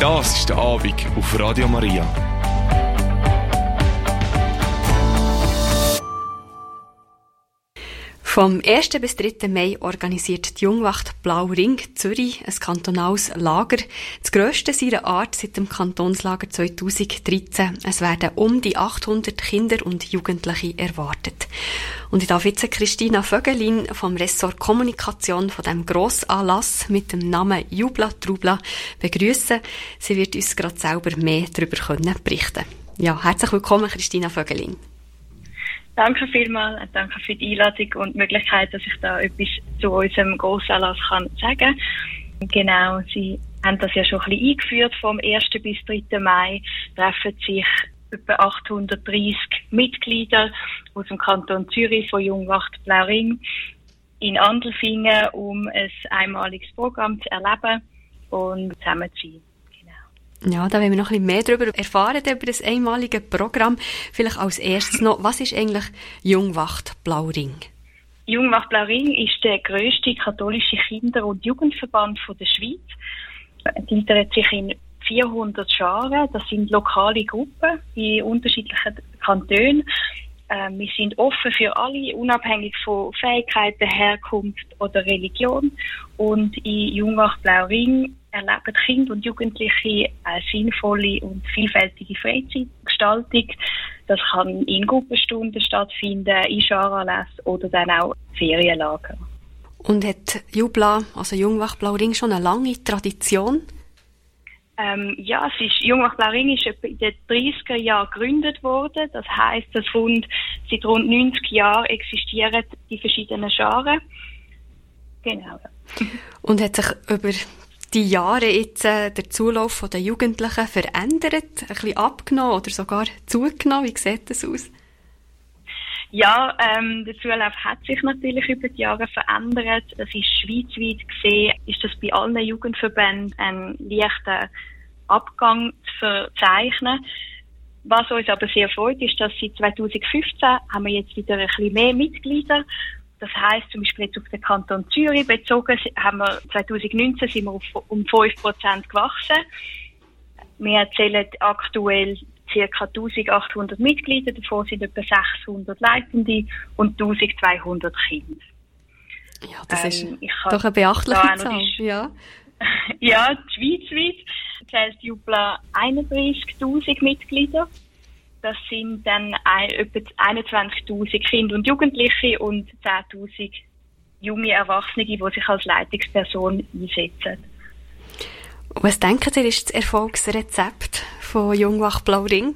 Das ist der Abend auf Radio Maria. Vom 1. bis 3. Mai organisiert die Jungwacht Blau-Ring Zürich ein kantonales Lager. Das grösste seiner Art seit dem Kantonslager 2013. Es werden um die 800 Kinder und Jugendliche erwartet. Und ich darf jetzt Christina Vögelin vom Ressort Kommunikation von diesem Grossanlass mit dem Namen Jubla Trubla begrüßen. Sie wird uns gerade selber mehr darüber berichten können. Ja, herzlich willkommen, Christina Vögelin. Danke vielmals, danke für die Einladung und die Möglichkeit, dass ich da etwas zu unserem Grossanlass sagen kann. Genau, Sie haben das ja schon ein bisschen eingeführt. Vom 1. bis 3. Mai treffen sich etwa 830 Mitglieder aus dem Kanton Zürich von Jungwacht Blau-Ring in Andelfingen, um ein einmaliges Programm zu erleben und zusammen zu sein. Ja, da wollen wir noch ein bisschen mehr darüber erfahren, über das einmalige Programm. Vielleicht als erstes noch, was ist eigentlich Jungwacht Blau-Ring? Jungwacht Blau-Ring ist der grösste katholische Kinder- und Jugendverband der Schweiz. Er gliedert sich in 400 Genres. Das sind lokale Gruppen in unterschiedlichen Kantonen. Wir sind offen für alle, unabhängig von Fähigkeiten, Herkunft oder Religion. Und in Jungwacht Blau-Ring erleben Kinder und Jugendliche eine sinnvolle und vielfältige Freizeitgestaltung. Das kann in Gruppenstunden stattfinden, in Genreanlässen oder dann auch Ferienlager. Und hat Jubla, also Jungwacht Blau-Ring, schon eine lange Tradition? Ja, Jungwacht Blau-Ring ist etwa in den 30er Jahren gegründet worden. Das heisst, seit rund 90 Jahren existieren die verschiedenen Genres. Genau. Und hat sich über die Jahre jetzt der Zulauf der Jugendlichen verändert, ein bisschen abgenommen oder sogar zugenommen? Wie sieht das aus? Ja, der Zulauf hat sich natürlich über die Jahre verändert. Das ist schweizweit gesehen, ist das bei allen Jugendverbänden ein leichter Abgang zu verzeichnen. Was uns aber sehr freut, ist, dass seit 2015 haben wir jetzt wieder ein bisschen mehr Mitglieder. Das heisst, zum Beispiel jetzt auf den Kanton Zürich bezogen, haben wir 2019 sind wir um 5% gewachsen. Wir zählen aktuell ca. 1800 Mitglieder, davon sind etwa 600 Leitende und 1200 Kinder. Ja, das ist doch eine beachtliche Zahl. Ja, ja, schweizweit zählt Jubla 31'000 Mitglieder. Das sind dann etwa 21'000 Kinder und Jugendliche und 10'000 junge Erwachsene, die sich als Leitungsperson einsetzen. Was denken Sie, ist das Erfolgsrezept von Jungwacht Blau-Ring?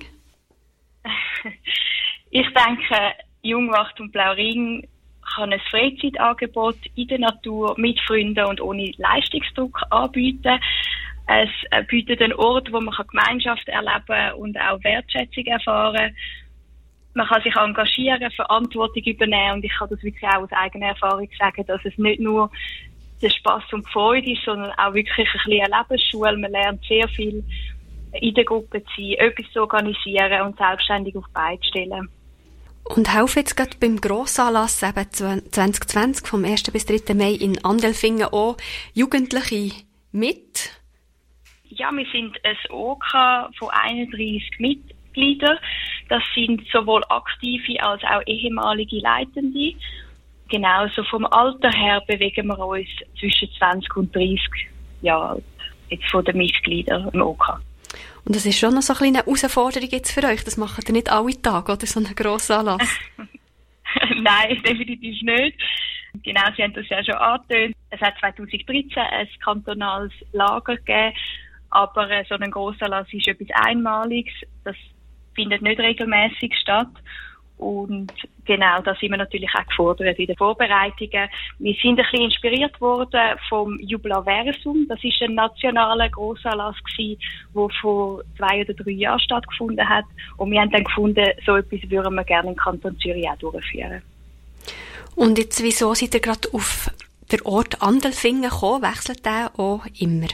Ich denke, Jungwacht und Blau-Ring kann ein Freizeitangebot in der Natur mit Freunden und ohne Leistungsdruck anbieten. Es bietet einen Ort, wo man Gemeinschaft erleben und auch Wertschätzung erfahren. Man kann sich engagieren, Verantwortung übernehmen und ich kann das wirklich auch aus eigener Erfahrung sagen, dass es nicht nur der Spass und die Freude ist, sondern auch wirklich ein bisschen eine Lebensschule. Man lernt sehr viel in der Gruppe zu sein, etwas zu organisieren und selbstständig auf die Beine zu stellen. Und helfen jetzt gerade beim Grossanlass eben 2020 vom 1. bis 3. Mai in Andelfingen auch Jugendliche mit? Ja, wir sind ein OK von 31 Mitgliedern. Das sind sowohl aktive als auch ehemalige Leitende. Genauso vom Alter her bewegen wir uns zwischen 20 und 30 Jahre alt, jetzt von den Mitgliedern im OK. Und das ist schon noch so eine kleine Herausforderung jetzt für euch. Das macht ihr nicht alle Tage, oder? So einen grossen Anlass. Nein, definitiv nicht. Genau, Sie haben das ja schon angetönt. Es hat 2013 ein kantonales Lager gegeben, aber so ein Grossanlass ist etwas Einmaliges. Das findet nicht regelmäßig statt. Und genau, da sind wir natürlich auch gefordert in den Vorbereitungen. Wir sind ein bisschen inspiriert worden vom Jublaversum. Das ist ein nationaler Grossanlass gewesen, der vor 2 oder 3 Jahren stattgefunden hat. Und wir haben dann gefunden, so etwas würden wir gerne im Kanton Zürich auch durchführen. Und jetzt, wieso seid ihr gerade auf den Ort Andelfingen gekommen? Wechselt der auch immer?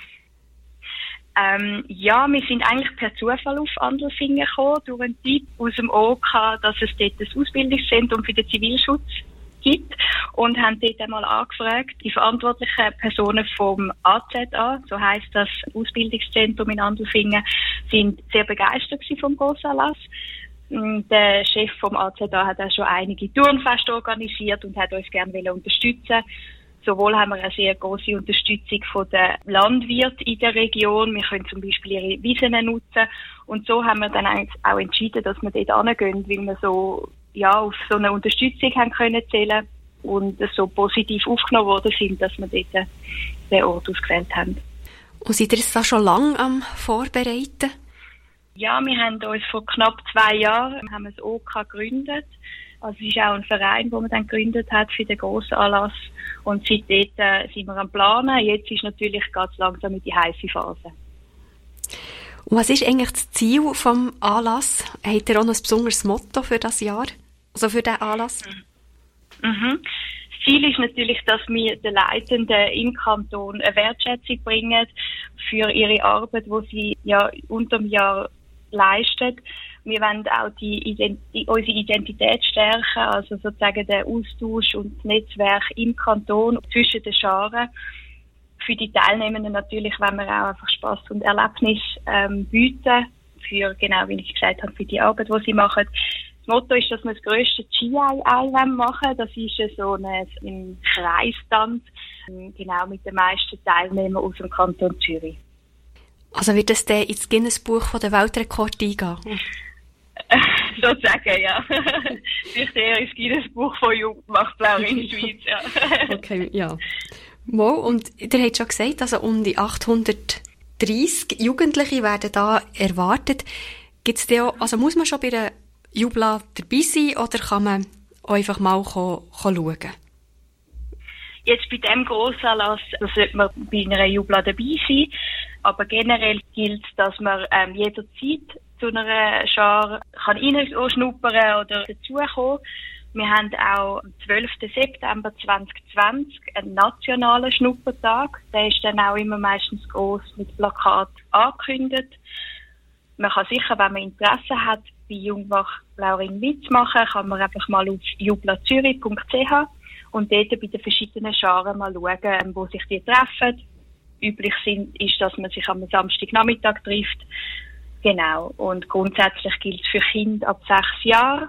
Ja, wir sind eigentlich per Zufall auf Andelfingen gekommen, durch einen Tipp aus dem OK, dass es dort ein Ausbildungszentrum für den Zivilschutz gibt und haben dort einmal angefragt. Die verantwortlichen Personen vom AZA, so heisst das Ausbildungszentrum in Andelfingen, sind sehr begeistert vom Grossanlass. Der Chef vom AZA hat auch schon einige Turnfeste organisiert und hat uns gerne unterstützen. Sowohl haben wir eine sehr grosse Unterstützung von den Landwirten in der Region. Wir können zum Beispiel ihre Wiesen nutzen. Und so haben wir dann auch entschieden, dass wir dort hingehen, weil wir so, ja, auf so eine Unterstützung haben können zählen und so positiv aufgenommen worden sind, dass wir dort den Ort ausgewählt haben. Und seid ihr jetzt da schon lange am Vorbereiten? Ja, wir haben uns vor knapp 2 Jahren haben wir das OK gegründet. Also es ist auch ein Verein, den man dann gegründet hat für den grossen Anlass. Und seitdem sind wir am Planen. Jetzt ist natürlich ganz langsam in die heiße Phase. Und was ist eigentlich das Ziel vom Anlass? Habt ihr auch noch ein besonderes Motto für das Jahr? Also für den Anlass? Mhm. Das Ziel ist natürlich, dass wir den Leitenden im Kanton eine Wertschätzung bringen für ihre Arbeit, die sie ja unter dem Jahr leisten. Wir wollen auch unsere Identität stärken, also sozusagen den Austausch und das Netzwerk im Kanton zwischen den Scharen. Für die Teilnehmenden natürlich wollen wir auch einfach Spass und Erlebnis bieten, für, genau wie ich gesagt habe, für die Arbeit, die sie machen. Das Motto ist, dass wir das grösste GI-Ei machen. Das ist so ein Kreistanz, genau mit den meisten Teilnehmern aus dem Kanton Zürich. Also wird das dann ins Guinness-Buch der Weltrekord eingehen? Sozusagen, ja. Vielleicht eher ins Guinness-Buch von Jugendwach-Blau in der Schweiz, ja. Okay, ja. Mo, und ihr habt schon gesagt, also um die 830 Jugendliche werden da erwartet. Gibt's da auch, also muss man schon bei der Jubla dabei sein oder kann man einfach mal schauen? Jetzt bei diesem Grossanlass sollte man bei einer Jubla dabei sein. Aber generell gilt, dass man jederzeit zu einer Schar reinschnuppern oder dazukommen. Wir haben auch am 12. September 2020 einen nationalen Schnuppertag. Der ist dann auch immer meistens gross mit Plakat angekündigt. Man kann sicher, wenn man Interesse hat, bei Jungwach Blauring mitzumachen, kann man einfach mal auf jublazürich.ch und dort bei den verschiedenen Scharen mal schauen, wo sich die treffen. Üblich ist, dass man sich am Samstagnachmittag trifft. Genau. Und grundsätzlich gilt es für Kinder ab 6 Jahren.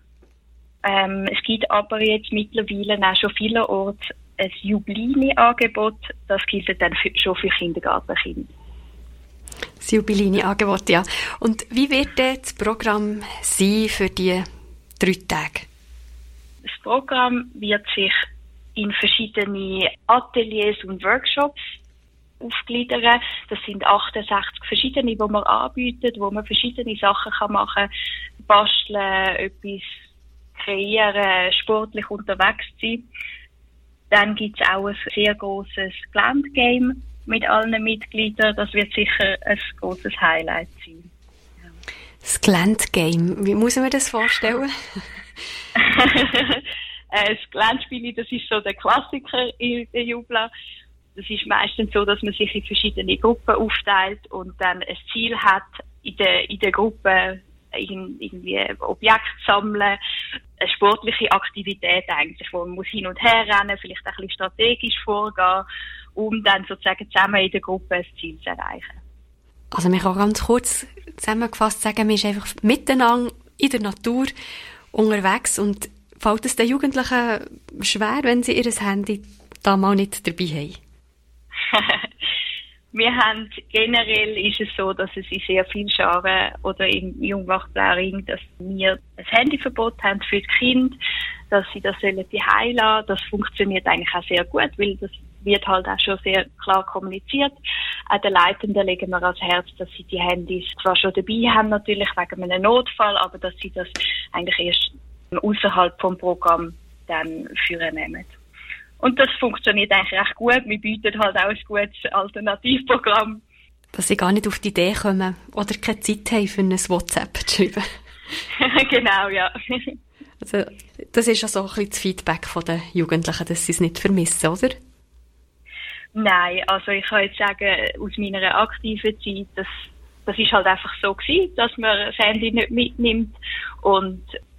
Es gibt aber jetzt mittlerweile auch schon vielerorts ein Jubilini-Angebot. Das gilt dann schon für Kindergartenkinder. Das Jubilini-Angebot, ja. Und wie wird das Programm sein für die 3 Tage? Das Programm wird sich in verschiedene Ateliers und Workshops aufgliedern. Das sind 68 verschiedene, die man anbietet, wo man verschiedene Sachen machen kann. Basteln, etwas kreieren, sportlich unterwegs sein. Dann gibt es auch ein sehr grosses Geländegame mit allen Mitgliedern. Das wird sicher ein grosses Highlight sein. Ja. Das Geländegame, wie muss man das vorstellen? Das Geländspiel, das ist so der Klassiker in der Jubla. Das ist meistens so, dass man sich in verschiedene Gruppen aufteilt und dann ein Ziel hat, in der Gruppe irgendwie Objekte sammeln, eine sportliche Aktivität eigentlich, wo man muss hin und her rennen, vielleicht ein bisschen strategisch vorgehen, um dann sozusagen zusammen in der Gruppe ein Ziel zu erreichen. Also man kann ganz kurz zusammengefasst sagen, man ist einfach miteinander in der Natur unterwegs und fällt es den Jugendlichen schwer, wenn sie ihr Handy da mal nicht dabei haben? Wir haben, generell ist es so, dass es in sehr vielen Scharen oder im Jungwach Blauring, dass wir ein Handyverbot haben für die Kinder, dass sie das sollen daheim lassen. Das funktioniert eigentlich auch sehr gut, weil das wird halt auch schon sehr klar kommuniziert. Auch den Leitenden legen wir ans Herz, dass sie die Handys zwar schon dabei haben, natürlich wegen einem Notfall, aber dass sie das eigentlich erst außerhalb vom Programm dann führen nehmen. Und das funktioniert eigentlich recht gut. Wir bieten halt auch ein gutes Alternativprogramm. Dass sie gar nicht auf die Idee kommen oder keine Zeit haben, für ein WhatsApp zu schreiben. Genau, ja. Also, das ist ja so ein bisschen das Feedback der Jugendlichen, dass sie es nicht vermissen, oder? Nein, also ich kann jetzt sagen, aus meiner aktiven Zeit, das ist halt einfach so gewesen, dass man das Handy nicht mitnimmt. Und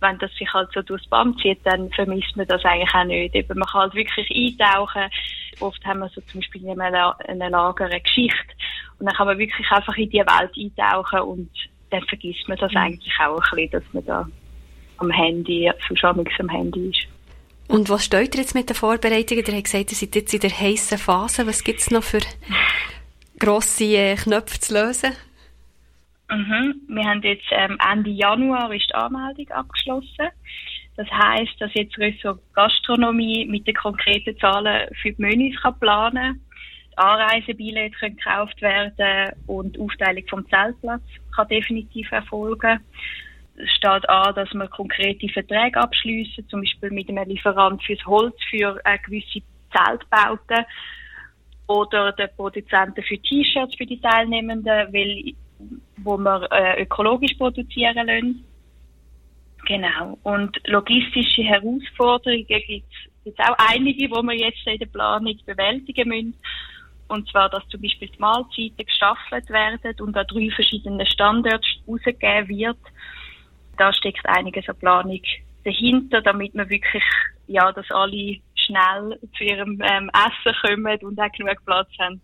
wenn das sich halt so durchs Band zieht, dann vermisst man das eigentlich auch nicht. Eben, man kann halt wirklich eintauchen. Oft haben wir so zum Beispiel in einem Lager eine Geschichte. Und dann kann man wirklich einfach in die Welt eintauchen und dann vergisst man das eigentlich auch ein bisschen, dass man da am Handy ist. Und was steht ihr jetzt mit den Vorbereitungen? Ihr habt gesagt, ihr seid jetzt in der heissen Phase. Was gibt es noch für grosse Knöpfe zu lösen? Wir haben jetzt Ende Januar ist die Anmeldung abgeschlossen. Das heisst, dass jetzt Ressort Gastronomie mit den konkreten Zahlen für die Menüs planen kann. Die Anreisebillette können gekauft werden und die Aufteilung vom Zeltplatz kann definitiv erfolgen. Es steht an, dass wir konkrete Verträge abschliessen, zum Beispiel mit einem Lieferant fürs Holz für gewisse Zeltbauten oder den Produzenten für T-Shirts für die Teilnehmenden, wo wir ökologisch produzieren lassen. Genau. Und logistische Herausforderungen gibt es auch einige, die wir jetzt in der Planung bewältigen müssen. Und zwar, dass zum Beispiel die Mahlzeiten gestaffelt werden und an 3 verschiedenen Standorten rausgegeben wird. Da steckt einiges an Planung dahinter, damit wir wirklich, dass alle schnell zu ihrem Essen kommen und auch genug Platz haben.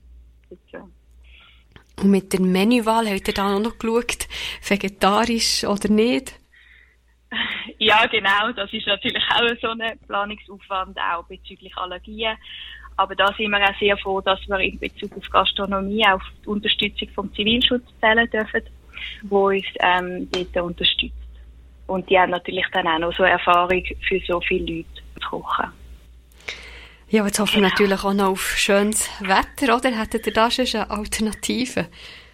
Und mit der Menüwahl habt ihr da noch geschaut, vegetarisch oder nicht? Ja, genau. Das ist natürlich auch so ein Planungsaufwand, auch bezüglich Allergien. Aber da sind wir auch sehr froh, dass wir in Bezug auf Gastronomie auf die Unterstützung vom Zivilschutz zählen dürfen, wo uns dort unterstützt. Und die haben natürlich dann auch noch so Erfahrung für so viele Leute zu kochen. Ja, jetzt hoffen wir natürlich auch noch auf schönes Wetter, oder? Hättet ihr da schon eine Alternative?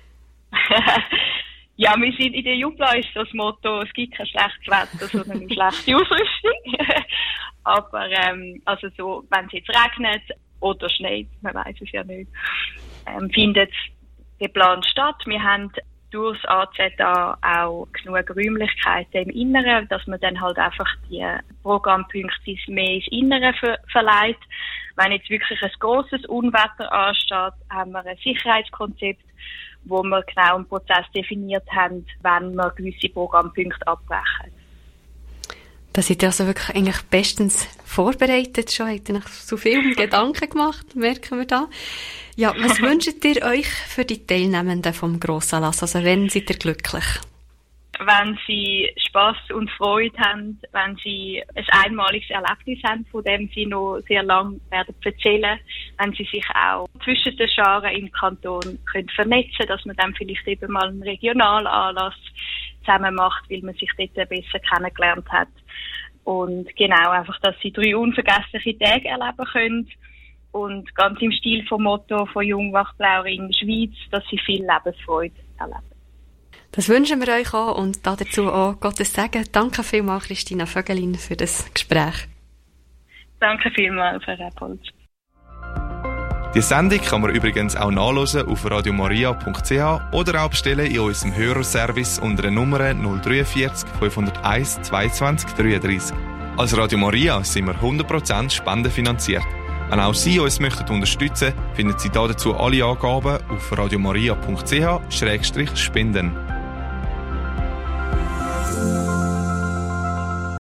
Ja, wir sind in der Jubla ist das Motto, es gibt kein schlechtes Wetter, sondern eine schlechte Ausrüstung. Aber also so, wenn es jetzt regnet oder schneit, man weiß es ja nicht, findet geplant statt. Wir haben durch das AZA auch genug Räumlichkeiten im Inneren, dass man dann halt einfach die Programmpunkte mehr ins Innere verleiht. Wenn jetzt wirklich ein grosses Unwetter ansteht, haben wir ein Sicherheitskonzept, wo wir genau einen Prozess definiert haben, wenn wir gewisse Programmpunkte abbrechen. Da seid ihr also wirklich eigentlich bestens vorbereitet schon. Habt ihr noch so viel Gedanken gemacht, merken wir da. Ja, was wünscht ihr euch für die Teilnehmenden vom Grossanlass? Also, wann seid ihr glücklich? Wenn sie Spass und Freude haben, wenn sie ein einmaliges Erlebnis haben, von dem sie noch sehr lange werden erzählen, wenn sie sich auch zwischen den Scharen im Kanton können vernetzen, dass man dann vielleicht eben mal einen Regionalanlass zusammen macht, weil man sich dort besser kennengelernt hat. Und genau, einfach, dass sie 3 unvergessliche Tage erleben können. Und ganz im Stil vom Motto von Jungwacht Blauring Schweiz, dass sie viel Lebensfreude erleben. Das wünschen wir euch auch und dazu auch Gottes Segen. Danke vielmals, Christina Vögelin, für das Gespräch. Danke vielmals, Herr Repolz. Die Sendung kann man übrigens auch nachhören auf radiomaria.ch oder auch bestellen in unserem Hörerservice unter der Nummer 043 501 22 33. Als Radio Maria sind wir 100% spendenfinanziert. Wenn auch Sie uns möchten unterstützen, finden Sie dazu alle Angaben auf radiomaria.ch/spenden.